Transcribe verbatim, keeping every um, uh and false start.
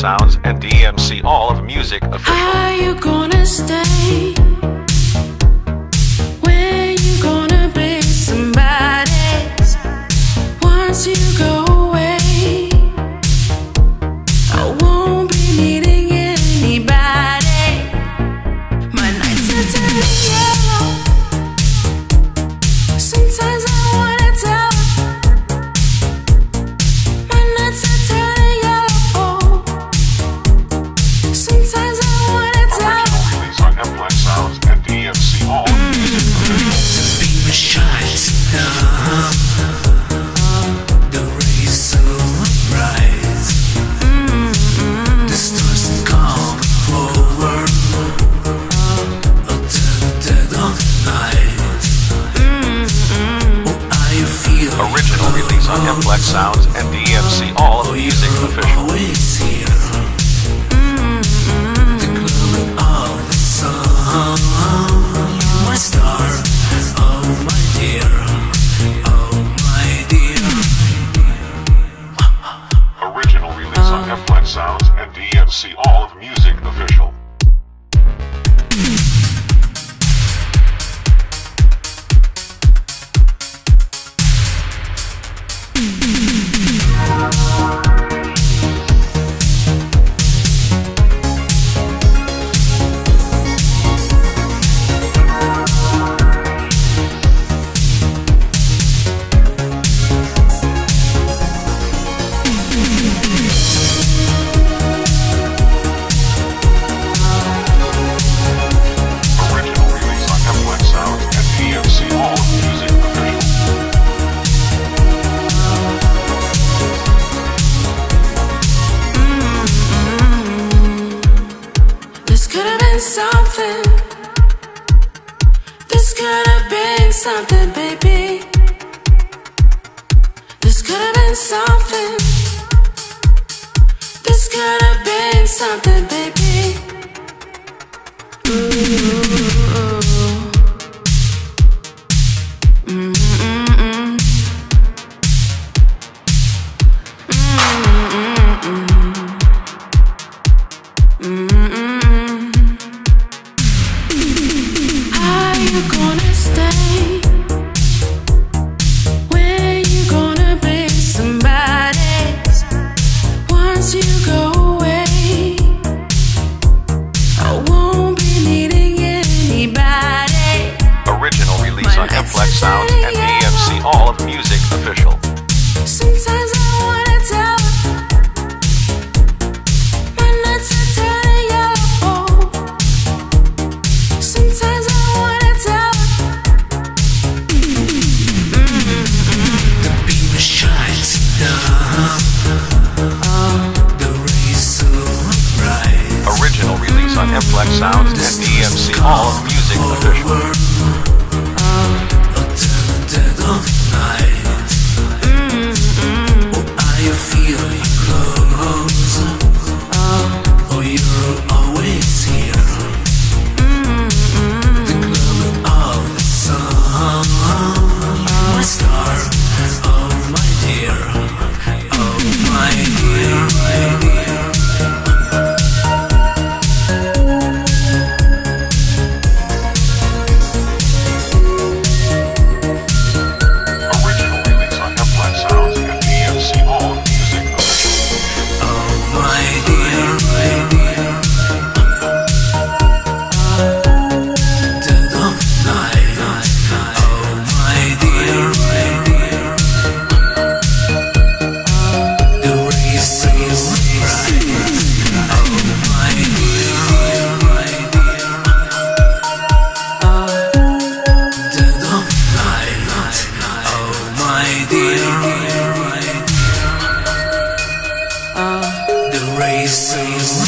Sounds and D M C All of Music Official. Are you gonna stay? When you gonna be somebody's? Once you go away, I won't be needing anybody. My nights are turning yellow. Sometimes I wanna tell. My nights are turning yellow. Sometimes I wanna tell. Original release on F-Flex Sounds and D M C All of Music Official. The beam shines down. The rays so bright. The stars come forward until the dead of night. Oh, I feel Original release on F-Flex Sounds and D M C All of Music Official. always here. The glow of the sun. You're my star. Oh my dear. Oh my dear. Original release on F-Flex Sounds and D M C All of Music Official. Original release on F-Flex Sounds and D M C All of Music Official. This could have been something. This could have been something, baby. This could have been something. This could have been something, baby. Ooh. Mm-mm-mm. Mm-mm-mm. Are you gonna stay? When you gonna be somebody's? Once you go away, I won't be needing anybody. Original release on F-Flex Sounds and D M C All of Music Official. Sometimes I wanna tell. My nights are turning yellow. Sometimes I wanna tell. The beam shines down. The rays so bright. Original release on F-Flex Sounds and D M C All of Music Official. Until the dead of night. Oh, I feel you close. Oh, you're always here. The glow of the sun. You're my star. Oh, my dear. Oh, my dear, my dear. Original release on F-Flex Sounds and D M C All of Music Official. Oh, my dear, my dear. Dead of night. Oh, my dear, my dear. The rays so bright. Oh, my dear, my dear. Dead of night. Oh, my dear, my dear. The rays so